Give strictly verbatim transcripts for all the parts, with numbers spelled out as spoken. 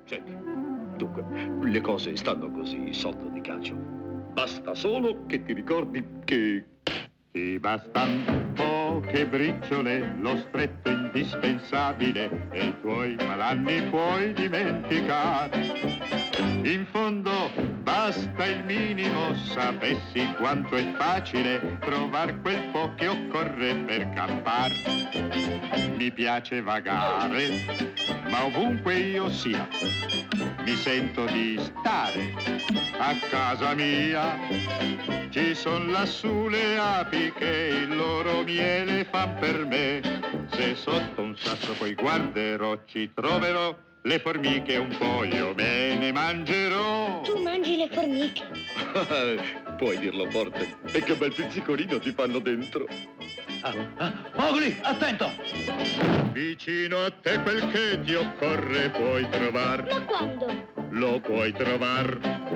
Senti, dunque, le cose stanno così sotto di calcio. Basta solo che ti ricordi che... Ti bastan poche briciole, lo stretto indispensabile, e i tuoi malanni puoi dimenticare. In fondo basta il minimo, sapessi quanto è facile trovar quel po' che occorre per campar. Mi piace vagare, ma ovunque io sia, mi sento di stare a casa mia. Ci son lassù le api che il loro miele fan per me. Se sotto un sasso poi guarderò, ci troverò le formiche, un po' io me ne mangerò. Tu mangi le formiche? Puoi dirlo forte. E che bel pizzicolino ti fanno dentro. Ah, ah, Mowgli, attento! Vicino a te quel che ti occorre puoi trovar. Ma quando? Lo puoi trovar.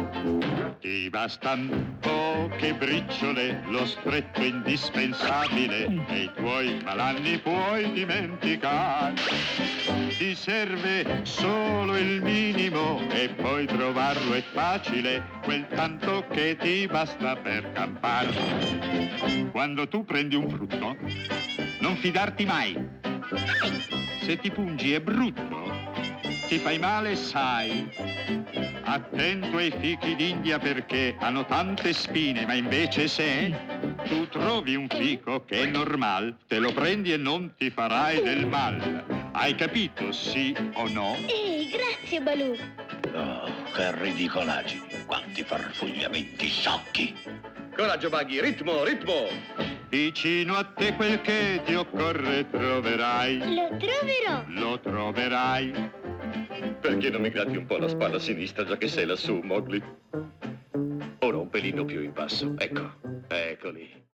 Ti bastan poche briciole, lo stretto indispensabile, e i tuoi malanni puoi dimenticare. Ti serve solo il minimo e poi trovarlo è facile, quel tanto che ti basta per campar. Quando tu prendi un frutto, non fidarti mai. Se ti pungi è brutto, ti fai male, sai. Attento ai fichi d'India perché hanno tante spine, ma invece se tu trovi un fico che è normal, te lo prendi e non ti farai del mal. Hai capito, sì o no? Ehi, grazie, Balù. Oh, che ridicolaggine, quanti farfugliamenti sciocchi. Coraggio, Baghi, ritmo, ritmo! Vicino a te quel che ti occorre troverai. Lo troverò. Lo troverai. Perché non mi gratti un po' la spalla sinistra già che sei lassù, Mowgli? Ora un pelino più in basso, ecco, eccoli.